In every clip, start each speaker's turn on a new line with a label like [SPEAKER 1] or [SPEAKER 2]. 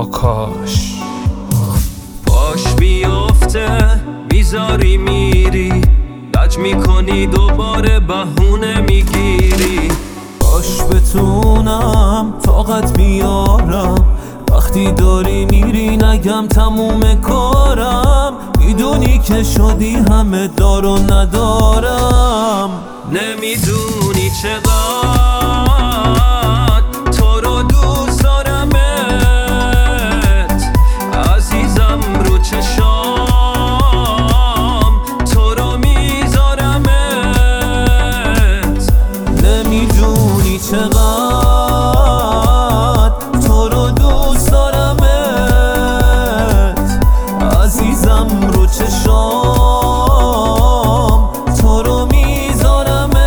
[SPEAKER 1] آکاش.
[SPEAKER 2] پاش بیفته میذاری میری، لج میکنی دوباره بهونه میگیری.
[SPEAKER 3] باش بتونم طاقت بیارم، وقتی داری میری نگم تموم کارم. میدونی که شدی همه دار و ندارم.
[SPEAKER 2] نمیدونی چقدر تو رو دوست دارمت، عزیزم رو چشام تو رو میذارمت.
[SPEAKER 3] نمیدونی چقدر تو رو دوست دارمت، عزیزم رو چشام تو رو میذارمت.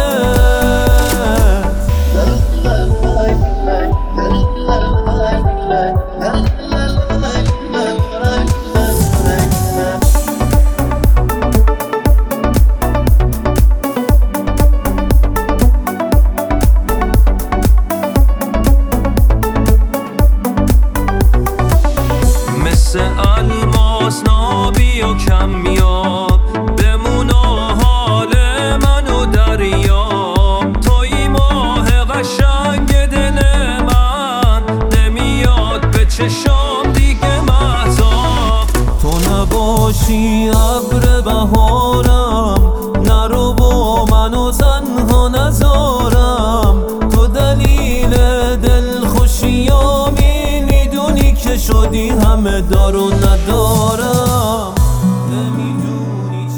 [SPEAKER 2] مثل الماس نابی و کمیاب بمون و حال من و دریاب. توی ماه قشنگ دل من، نمیاد به چشام دیگه مهتاب.
[SPEAKER 3] تو نباشی ابر بهارم، نرو با منو تنها نذارم. تو دلیل دلخوشیامی، میدونی که شدی همه دار و ندارم. نمیدونی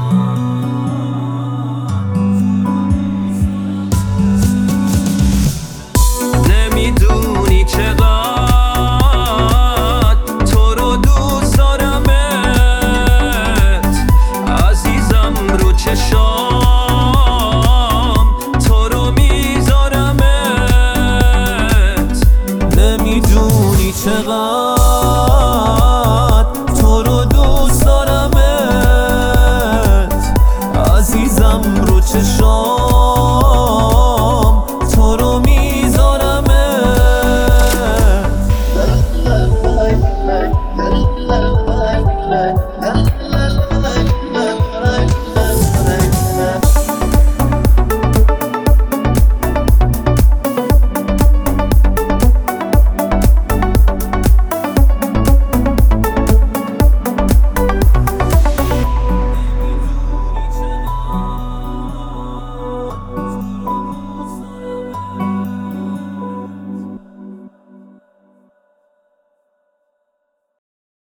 [SPEAKER 2] نمیدونی چقدر تو رو دوست دارمت، عزیزم رو چشام تو رو میذارمت.
[SPEAKER 3] نمیدونی چقدر تو رو دوست دارمت، عزیزم رو چشام